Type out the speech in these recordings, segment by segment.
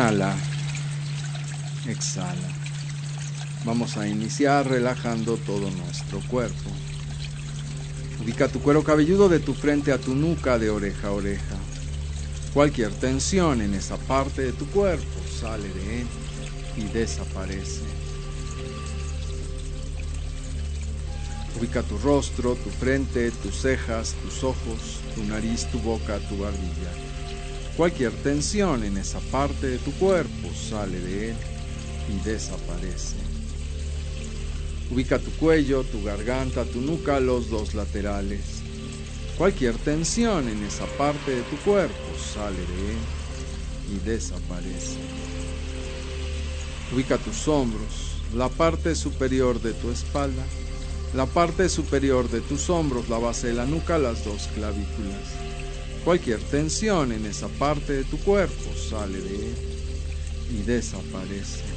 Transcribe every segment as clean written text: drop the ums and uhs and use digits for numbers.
inhala, exhala. Vamos a iniciar relajando todo nuestro cuerpo. Ubica tu cuero cabelludo de tu frente a tu nuca, de oreja a oreja. Cualquier tensión en esa parte de tu cuerpo sale de él y desaparece. Ubica tu rostro, tu frente, tus cejas, tus ojos, tu nariz, tu boca, tu barbilla. Cualquier tensión en esa parte de tu cuerpo sale de él y desaparece. Ubica tu cuello, tu garganta, tu nuca, los dos laterales. Cualquier tensión en esa parte de tu cuerpo sale de él y desaparece. Ubica tus hombros, la parte superior de tu espalda, la parte superior de tus hombros, la base de la nuca, las dos clavículas. Cualquier tensión en esa parte de tu cuerpo sale de él y desaparece.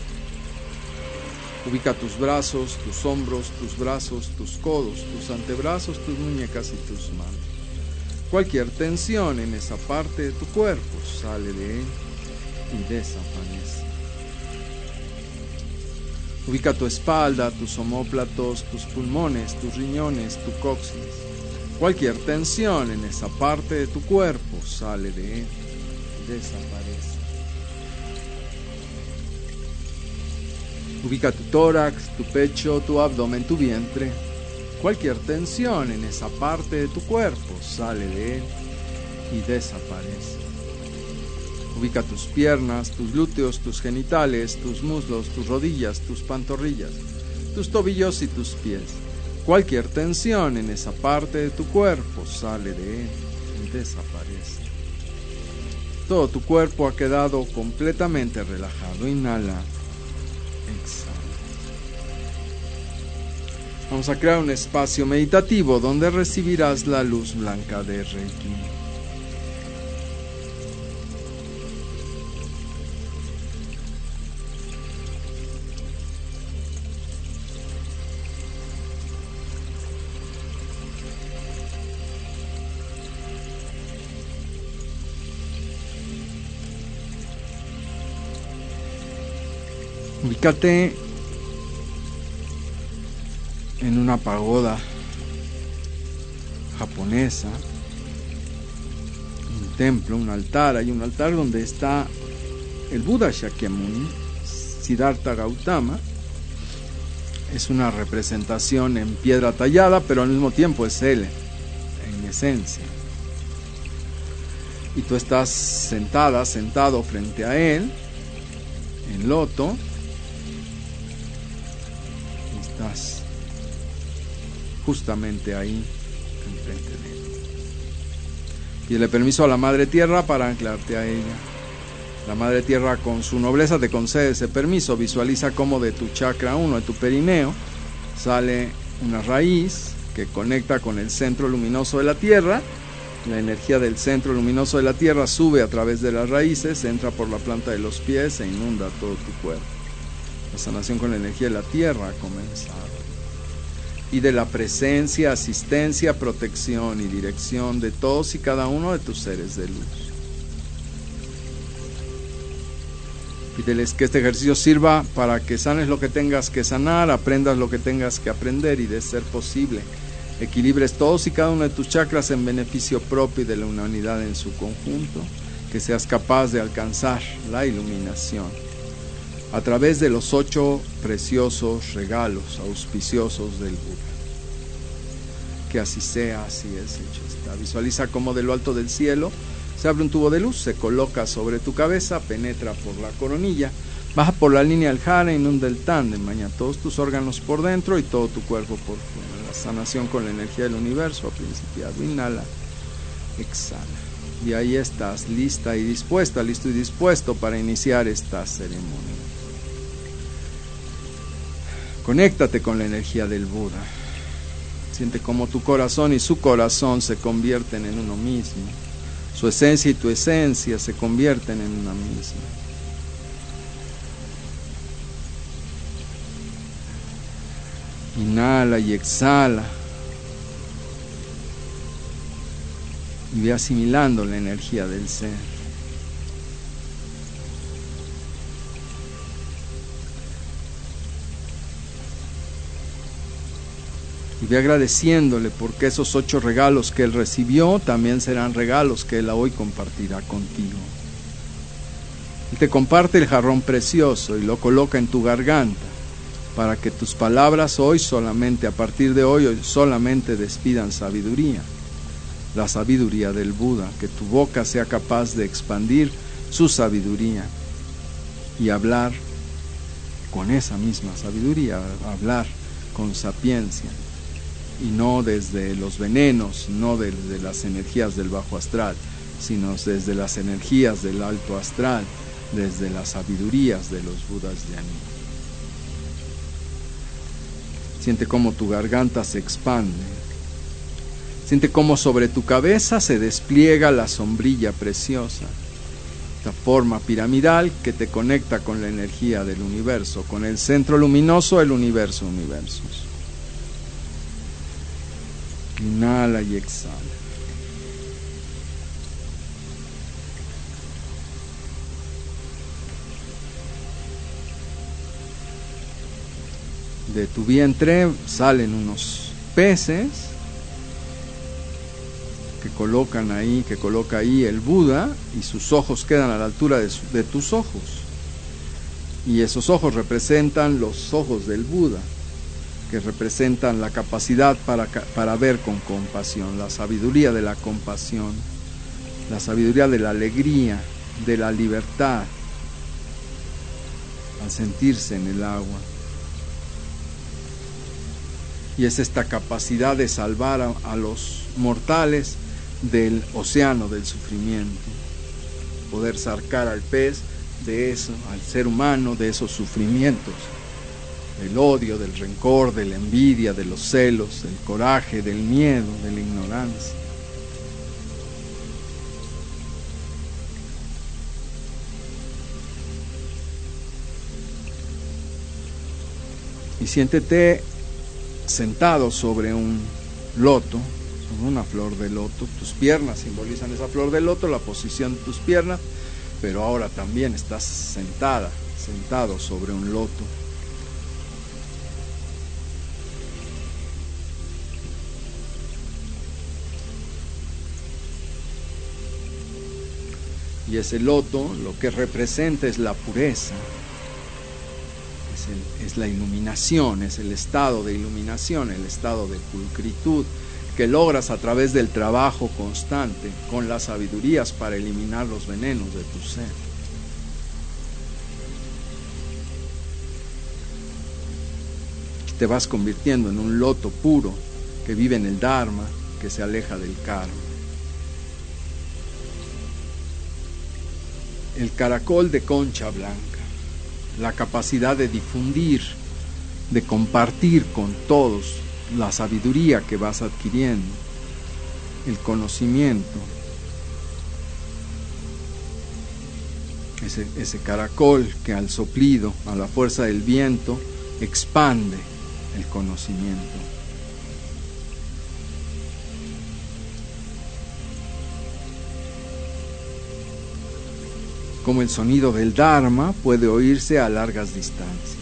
Ubica tus brazos, tus hombros, tus brazos, tus codos, tus antebrazos, tus muñecas y tus manos. Cualquier tensión en esa parte de tu cuerpo sale de él y desaparece. Ubica tu espalda, tus omóplatos, tus pulmones, tus riñones, tu coxis. Cualquier tensión en esa parte de tu cuerpo sale de él y desaparece. Ubica tu tórax, tu pecho, tu abdomen, tu vientre. Cualquier tensión en esa parte de tu cuerpo sale de él y desaparece. Ubica tus piernas, tus glúteos, tus genitales, tus muslos, tus rodillas, tus pantorrillas, tus tobillos y tus pies. Cualquier tensión en esa parte de tu cuerpo sale de él y desaparece. Todo tu cuerpo ha quedado completamente relajado. Inhala. Exhala. Vamos a crear un espacio meditativo donde recibirás la luz blanca de Reiki. Ubícate en una pagoda japonesa, un templo, un altar. Hay un altar donde está el Buda Shakyamuni, Siddhartha Gautama. Es una representación en piedra tallada, pero al mismo tiempo es él en esencia. Y tú estás sentado frente a él, en loto. Estás justamente ahí, enfrente de él. Pídele permiso a la Madre Tierra para anclarte a ella. La Madre Tierra, con su nobleza, te concede ese permiso. Visualiza cómo de tu chakra 1, de tu perineo, sale una raíz que conecta con el centro luminoso de la Tierra. La energía del centro luminoso de la Tierra sube a través de las raíces, entra por la planta de los pies e inunda todo tu cuerpo. La sanación con la energía de la Tierra ha comenzado. Y de la presencia, asistencia, protección y dirección de todos y cada uno de tus seres de luz. Pídeles que este ejercicio sirva para que sanes lo que tengas que sanar, aprendas lo que tengas que aprender y, de ser posible, equilibres todos y cada uno de tus chakras en beneficio propio y de la humanidad en su conjunto, que seas capaz de alcanzar la iluminación a través de los 8 preciosos regalos auspiciosos del Buda. Que así sea, así es, hecho está. Visualiza cómo de lo alto del cielo se abre un tubo de luz, se coloca sobre tu cabeza, penetra por la coronilla, baja por la línea del jara, inunda el tándem, baña todos tus órganos por dentro y todo tu cuerpo por fuera. La sanación con la energía del universo ha principiado. Inhala, exhala. Y ahí estás, lista y dispuesta, listo y dispuesto para iniciar esta ceremonia. Conéctate con la energía del Buda. Siente cómo tu corazón y su corazón se convierten en uno mismo. Su esencia y tu esencia se convierten en una misma. Inhala y exhala. Y ve asimilando la energía del ser. Y ve agradeciéndole porque esos 8 regalos que él recibió también serán regalos que él hoy compartirá contigo. Y te comparte el jarrón precioso y lo coloca en tu garganta para que tus palabras hoy solamente, a partir de hoy solamente despidan sabiduría. La sabiduría del Buda, que tu boca sea capaz de expandir su sabiduría y hablar con esa misma sabiduría, hablar con sapiencia y no desde los venenos, no desde las energías del bajo astral, sino desde las energías del alto astral, desde las sabidurías de los Budas Jnani. Siente cómo tu garganta se expande. Siente cómo sobre tu cabeza se despliega la sombrilla preciosa, esta forma piramidal que te conecta con la energía del universo, con el centro luminoso del universo, universos. Inhala y exhala. De tu vientre salen unos peces que coloca ahí el Buda, y sus ojos quedan a la altura de tus ojos. Y esos ojos representan los ojos del Buda, que representan la capacidad para ver con compasión, la sabiduría de la compasión, la sabiduría de la alegría, de la libertad, al sentirse en el agua. Y es esta capacidad de salvar a los mortales del océano del sufrimiento, poder sacar al pez de eso, al ser humano, de esos sufrimientos, del odio, del rencor, de la envidia, de los celos, del coraje, del miedo, de la ignorancia. Y siéntete sentado sobre un loto, sobre una flor de loto. Tus piernas simbolizan esa flor de loto, la posición de tus piernas, pero ahora también estás sentado sobre un loto. Y ese loto lo que representa es la pureza, es la iluminación, es el estado de iluminación, el estado de pulcritud que logras a través del trabajo constante con las sabidurías para eliminar los venenos de tu ser. Te vas convirtiendo en un loto puro que vive en el Dharma, que se aleja del karma. El caracol de concha blanca, la capacidad de difundir, de compartir con todos la sabiduría que vas adquiriendo, el conocimiento, ese caracol que al soplido, a la fuerza del viento, expande el conocimiento. Como el sonido del Dharma puede oírse a largas distancias.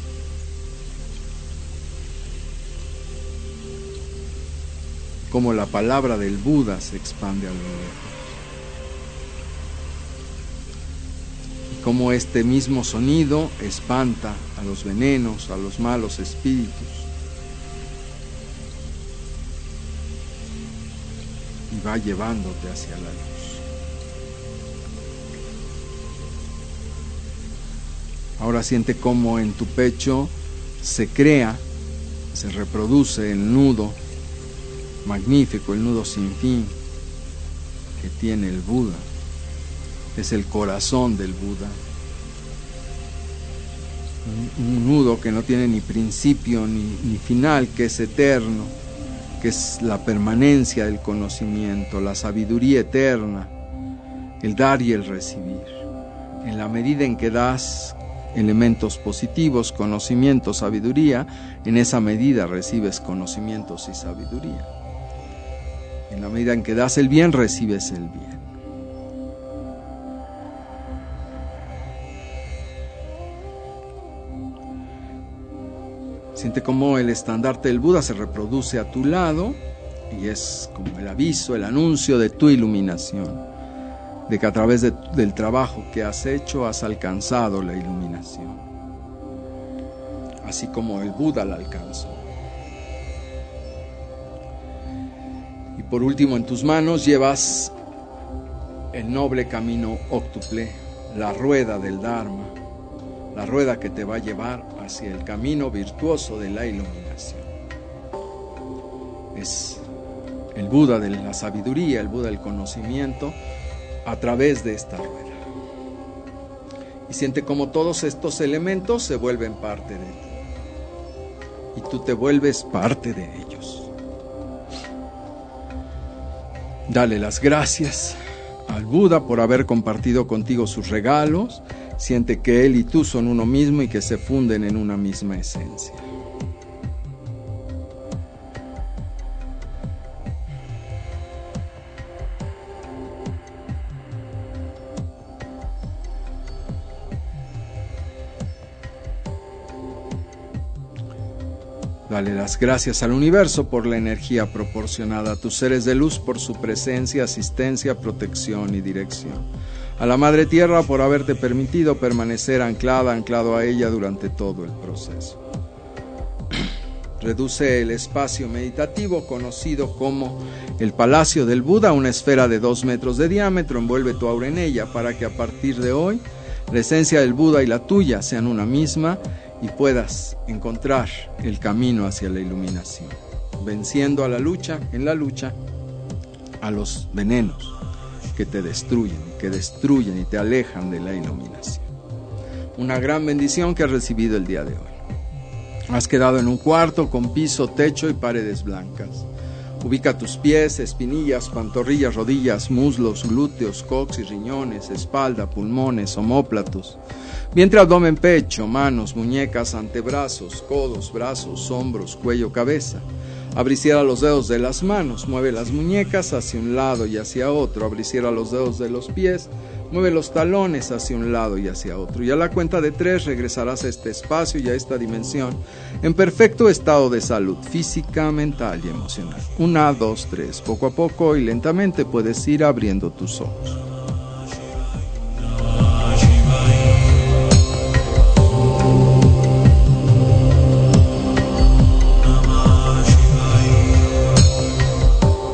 Como la palabra del Buda se expande a lo lejos. Y como este mismo sonido espanta a los venenos, a los malos espíritus. Y va llevándote hacia la luz. Ahora siente cómo en tu pecho se crea, se reproduce el nudo magnífico, el nudo sin fin que tiene el Buda. Es el corazón del Buda. Un nudo que no tiene ni principio ni final, que es eterno, que es la permanencia del conocimiento, la sabiduría eterna, el dar y el recibir. En la medida en que das elementos positivos, conocimiento, sabiduría, en esa medida recibes conocimientos y sabiduría. En la medida en que das el bien, recibes el bien. Siente cómo el estandarte del Buda se reproduce a tu lado y es como el aviso, el anuncio de tu iluminación, de que a través del trabajo que has hecho has alcanzado la iluminación, así como el Buda la alcanzó. Y por último, en tus manos llevas el noble camino óctuple, la rueda del Dharma, la rueda que te va a llevar hacia el camino virtuoso de la iluminación. Es el Buda de la sabiduría, el Buda del conocimiento, a través de esta rueda. Y siente como todos estos elementos se vuelven parte de ti. Y tú te vuelves parte de ellos. Dale las gracias al Buda por haber compartido contigo sus regalos. Siente que él y tú son uno mismo y que se funden en una misma esencia. Dale las gracias al universo por la energía proporcionada, a tus seres de luz por su presencia, asistencia, protección y dirección. A la Madre Tierra por haberte permitido permanecer anclado a ella durante todo el proceso. Reduce el espacio meditativo conocido como el Palacio del Buda a una esfera de 2 metros de diámetro. Envuelve tu aura en ella para que a partir de hoy la esencia del Buda y la tuya sean una misma y puedas encontrar el camino hacia la iluminación, venciendo en la lucha, a los venenos que te destruyen y te alejan de la iluminación. Una gran bendición que has recibido el día de hoy. Has quedado en un cuarto con piso, techo y paredes blancas. Ubica tus pies, espinillas, pantorrillas, rodillas, muslos, glúteos, coxis, riñones, espalda, pulmones, omóplatos, vientre, abdomen, pecho, manos, muñecas, antebrazos, codos, brazos, hombros, cuello, cabeza. Abre y cierra los dedos de las manos, mueve las muñecas hacia un lado y hacia otro. Abre y cierra los dedos de los pies, mueve los talones hacia un lado y hacia otro. Y a la cuenta de 3 regresarás a este espacio y a esta dimensión en perfecto estado de salud física, mental y emocional. 1, 2, 3. Poco a poco y lentamente puedes ir abriendo tus ojos.